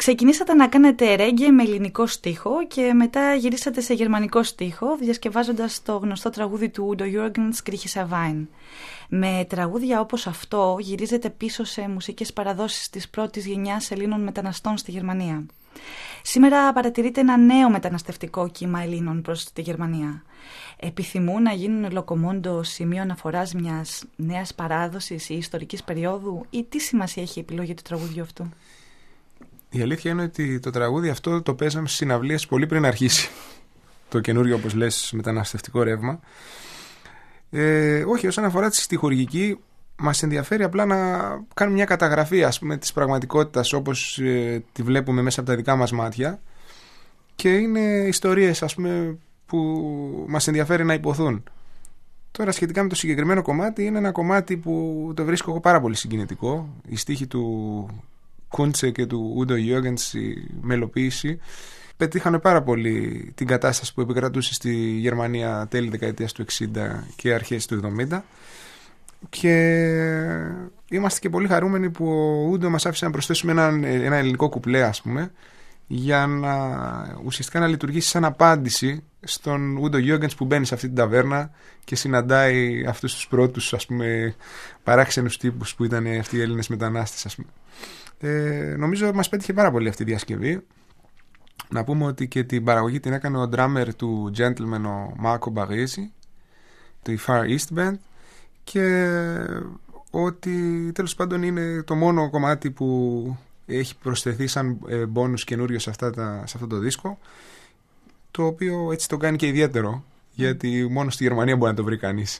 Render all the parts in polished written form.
Ξεκινήσατε να κάνετε ρέγγε με ελληνικό στίχο και μετά γυρίσατε σε γερμανικό στίχο, διασκευάζοντας το γνωστό τραγούδι του Udo Jürgens «Griechischer Wein». Με τραγούδια όπως αυτό γυρίζετε πίσω σε μουσικές παραδόσεις της πρώτης γενιάς Ελλήνων μεταναστών στη Γερμανία. Σήμερα παρατηρείται ένα νέο μεταναστευτικό κύμα Ελλήνων προς τη Γερμανία. Επιθυμούν να γίνουν λοκομόντο σημείο αναφοράς μιας νέας παράδοσης ή ιστορικής περίοδου, ή τι σημασία έχει η επιλογή του τραγουδιού αυτού? Η αλήθεια είναι ότι το τραγούδι αυτό το παίζαμε στις συναυλίες πολύ πριν αρχίσει το καινούριο, όπως λες, μεταναστευτικό ρεύμα. Όχι, όσον αφορά τη στιχουργική, μας ενδιαφέρει απλά να κάνουμε μια καταγραφή, ας πούμε, της πραγματικότητας όπως τη βλέπουμε μέσα από τα δικά μας μάτια, και είναι ιστορίες, ας πούμε, που μας ενδιαφέρει να υποθούν. Τώρα, σχετικά με το συγκεκριμένο κομμάτι, είναι ένα κομμάτι που το βρίσκω εγώ πάρα πολύ συγκινητικό. Η στίχη του Κούντσε και του Udo Jürgens, η μελοποίηση, πετύχανε πάρα πολύ την κατάσταση που επικρατούσε στη Γερμανία τέλη δεκαετίας του 60 και αρχές του 70, και είμαστε και πολύ χαρούμενοι που ο Udo μας άφησε να προσθέσουμε ένα ελληνικό κουπλέ, ας πούμε, για να ουσιαστικά να λειτουργήσει σαν απάντηση στον Udo Jürgens που μπαίνει σε αυτή την ταβέρνα και συναντάει αυτούς τους πρώτους, ας πούμε, παράξενους τύπους που ήταν αυτοί οι Έλληνες μετανάστες, ας πούμε. Νομίζω μας πέτυχε πάρα πολύ αυτή η διασκευή. Να πούμε ότι και την παραγωγή την έκανε ο drummer του Gentleman, ο Μάκο Μπαγίζη, του Far East Band, και ότι τέλος πάντων είναι το μόνο κομμάτι που έχει προσθεθεί σαν bonus καινούριο σε αυτό το δίσκο, το οποίο έτσι το κάνει και ιδιαίτερο, γιατί μόνο στη Γερμανία μπορεί να το βρει κανείς.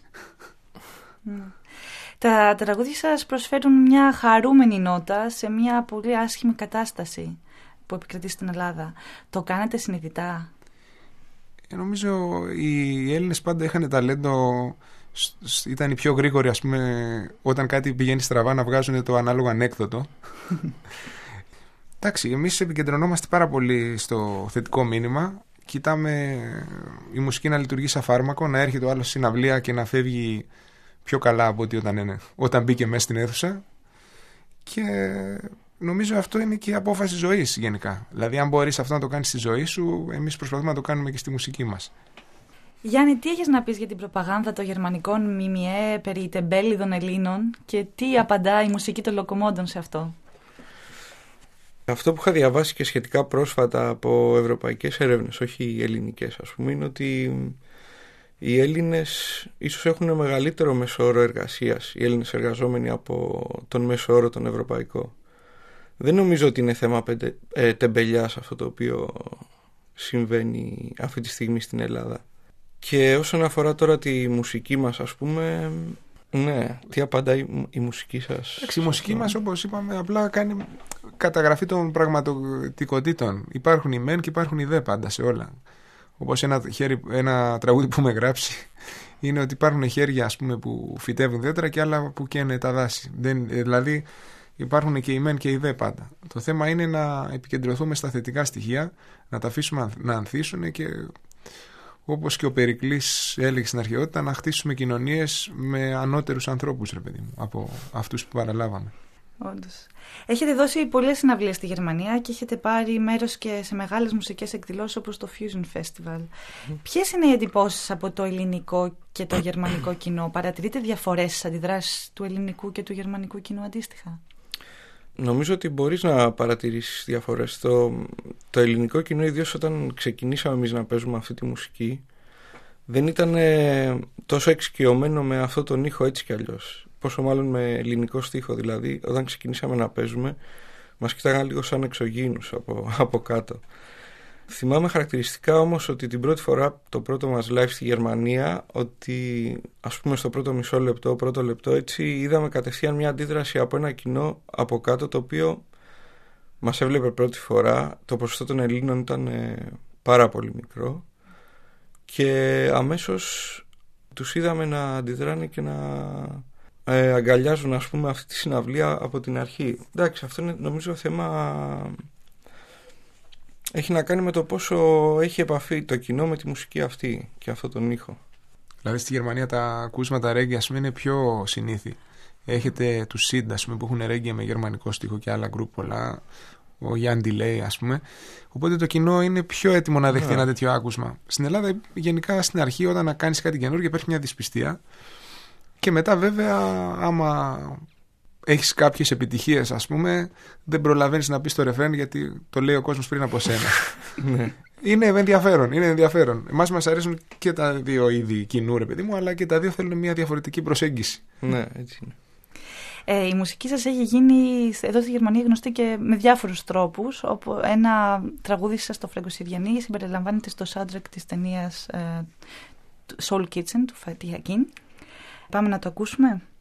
Τα τραγούδια σας προσφέρουν μια χαρούμενη νότα σε μια πολύ άσχημη κατάσταση που επικρατεί στην Ελλάδα. Το κάνετε συνειδητά? Νομίζω οι Έλληνες πάντα είχαν ταλέντο, ήταν οι πιο γρήγοροι, ας πούμε, όταν κάτι πηγαίνει στραβά, να βγάζουν το ανάλογο ανέκδοτο. Εντάξει, εμείς επικεντρωνόμαστε πάρα πολύ στο θετικό μήνυμα. Κοιτάμε η μουσική να λειτουργεί σαν φάρμακο, να έρχεται ο άλλος στην συναυλία και να φεύγει πιο καλά από ότι όταν μπήκε μέσα στην αίθουσα. Και νομίζω αυτό είναι και η απόφαση ζωής γενικά. Δηλαδή, αν μπορείς αυτό να το κάνεις στη ζωή σου, εμείς προσπαθούμε να το κάνουμε και στη μουσική μας. Γιάννη, τι έχεις να πεις για την προπαγάνδα των γερμανικών ΜΜΕ περί τεμπέληδων Ελλήνων και τι απαντά η μουσική των λοκομόντων σε αυτό? Αυτό που είχα διαβάσει και σχετικά πρόσφατα από ευρωπαϊκές έρευνες, όχι ελληνικές, ας πούμε, είναι ότι οι Έλληνες ίσως έχουν μεγαλύτερο μέσο όρο εργασίας, οι Έλληνες εργαζόμενοι, από τον μέσο όρο τον ευρωπαϊκό. Δεν νομίζω ότι είναι θέμα τεμπελιάς αυτό το οποίο συμβαίνει αυτή τη στιγμή στην Ελλάδα. Και όσον αφορά τώρα τη μουσική μας, ας πούμε, ναι, τι απαντά η μουσική σας? Η μουσική μας, όπως είπαμε, απλά κάνει καταγραφή των πραγματικότητων. Υπάρχουν οι μεν και υπάρχουν οι δε πάντα σε όλα. Όπως ένα τραγούδι που με γράψει είναι ότι υπάρχουν χέρια, ας πούμε, που φυτεύουν δέντρα και άλλα που καίνε τα δάση. Δηλαδή υπάρχουν και οι μεν και οι δε πάντα. Το θέμα είναι να επικεντρωθούμε στα θετικά στοιχεία, να τα αφήσουμε να ανθίσουν και, όπως και ο Περικλής έλεγε στην αρχαιότητα, να χτίσουμε κοινωνίες με ανώτερους ανθρώπους, ρε παιδί μου, από αυτούς που παραλάβαμε. Όντως. Έχετε δώσει πολλές συναυλίες στη Γερμανία και έχετε πάρει μέρος και σε μεγάλες μουσικές εκδηλώσεις όπως το Fusion Festival. Ποιες είναι οι εντυπώσεις από το ελληνικό και το γερμανικό κοινό? Παρατηρείτε διαφορές στις αντιδράσεις του ελληνικού και του γερμανικού κοινού αντίστοιχα? Νομίζω ότι μπορείς να παρατηρήσεις διαφορές. Το ελληνικό κοινό, ιδίως όταν ξεκινήσαμε εμείς να παίζουμε αυτή τη μουσική, δεν ήταν τόσο εξοικειωμένο με αυτό τον ήχο έτσι κι αλλιώς. Πόσο μάλλον με ελληνικό στίχο. Δηλαδή, όταν ξεκινήσαμε να παίζουμε, μας κοιτάγαν λίγο σαν εξωγήινους από κάτω. Θυμάμαι χαρακτηριστικά όμως ότι την πρώτη φορά, το πρώτο μας live στη Γερμανία, ότι ας πούμε στο πρώτο μισό λεπτό, πρώτο λεπτό, έτσι είδαμε κατευθείαν μια αντίδραση από ένα κοινό από κάτω, το οποίο μας έβλεπε πρώτη φορά. Το ποσοστό των Ελλήνων ήταν πάρα πολύ μικρό και αμέσως τους είδαμε να αντιδράνε και να αγκαλιάζουν, ας πούμε, αυτή τη συναυλία από την αρχή. Εντάξει, αυτό είναι, νομίζω, θέμα έχει να κάνει με το πόσο έχει επαφή το κοινό με τη μουσική αυτή και αυτόν τον ήχο. Δηλαδή στη Γερμανία τα ακούσματα ρέγγι, ας πούμε, είναι πιο συνήθι. Έχετε τους Σιντ, ας πούμε, που έχουν ρέγγι με γερμανικό στίχο και άλλα γκρουπ πολλά. ο Γιάνν Ντιλέι, ας πούμε. Οπότε το κοινό είναι πιο έτοιμο να δεχτεί ένα τέτοιο άκουσμα. Στην Ελλάδα, γενικά στην αρχή, όταν κάνεις κάτι καινούργιο, υπάρχει μια δυσπιστία. Και μετά, βέβαια, άμα έχεις κάποιες επιτυχίες, ας πούμε, δεν προλαβαίνεις να πεις το ρεφρέν γιατί το λέει ο κόσμος πριν από σένα. Είναι ενδιαφέρον. Εμάς μας αρέσουν και τα δύο είδη κοινού, ρε παιδί μου, αλλά και τα δύο θέλουν μια διαφορετική προσέγγιση. Ναι, έτσι είναι. Η μουσική σας έχει γίνει εδώ στη Γερμανία γνωστή και με διάφορους τρόπους. Όπου ένα τραγούδι σας, το Φραγκοσυριανή, συμπεριλαμβάνεται στο soundtrack της ταινίας Soul Kitchen του Fatih Akin. Πάμε να το ακούσουμε.